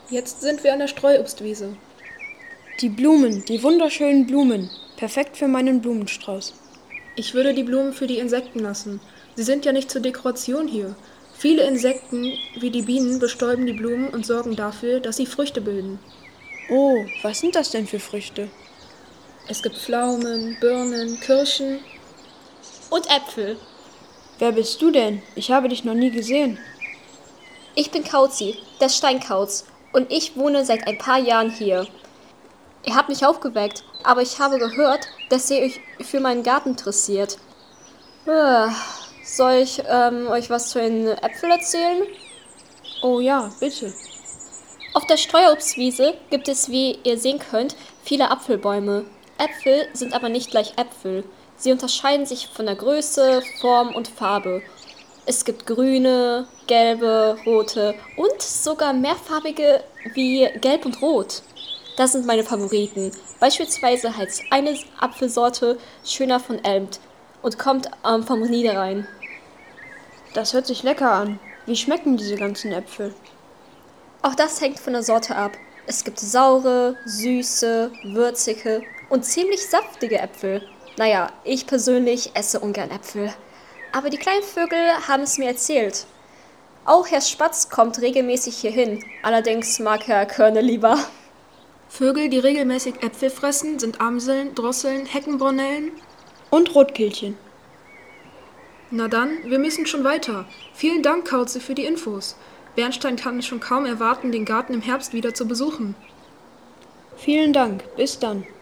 Jetzt sind wir an der Streuobstwiese. Die Blumen, die wunderschönen Blumen. Perfekt für meinen Blumenstrauß. Ich würde die Blumen für die Insekten lassen. Sie sind ja nicht zur Dekoration hier. Viele Insekten, wie die Bienen, bestäuben die Blumen und sorgen dafür, dass sie Früchte bilden. Oh, was sind das denn für Früchte? Es gibt Pflaumen, Birnen, Kirschen. Und Äpfel. Wer bist du denn? Ich habe dich noch nie gesehen. Ich bin Kauzi, der Steinkauz, und ich wohne seit ein paar Jahren hier. Ihr habt mich aufgeweckt, aber ich habe gehört, dass ihr euch für meinen Garten interessiert. Soll ich euch was zu den Äpfeln erzählen? Oh ja, bitte. Auf der Streuobstwiese gibt es, wie ihr sehen könnt, viele Apfelbäume. Äpfel sind aber nicht gleich Äpfel. Sie unterscheiden sich von der Größe, Form und Farbe. Es gibt grüne, gelbe, rote und sogar mehrfarbige wie gelb und rot. Das sind meine Favoriten. Beispielsweise heißt eine Apfelsorte Schöner von Elmt und kommt vom Niederrhein. Das hört sich lecker an. Wie schmecken diese ganzen Äpfel? Auch das hängt von der Sorte ab. Es gibt saure, süße, würzige und ziemlich saftige Äpfel. Naja, ich persönlich esse ungern Äpfel. Aber die kleinen Vögel haben es mir erzählt. Auch Herr Spatz kommt regelmäßig hierhin. Allerdings mag er Körner lieber. Vögel, die regelmäßig Äpfel fressen, sind Amseln, Drosseln, Heckenbornellen. Und Rotkehlchen. Na dann, wir müssen schon weiter. Vielen Dank, Kauze, für die Infos. Bernstein kann es schon kaum erwarten, den Garten im Herbst wieder zu besuchen. Vielen Dank. Bis dann.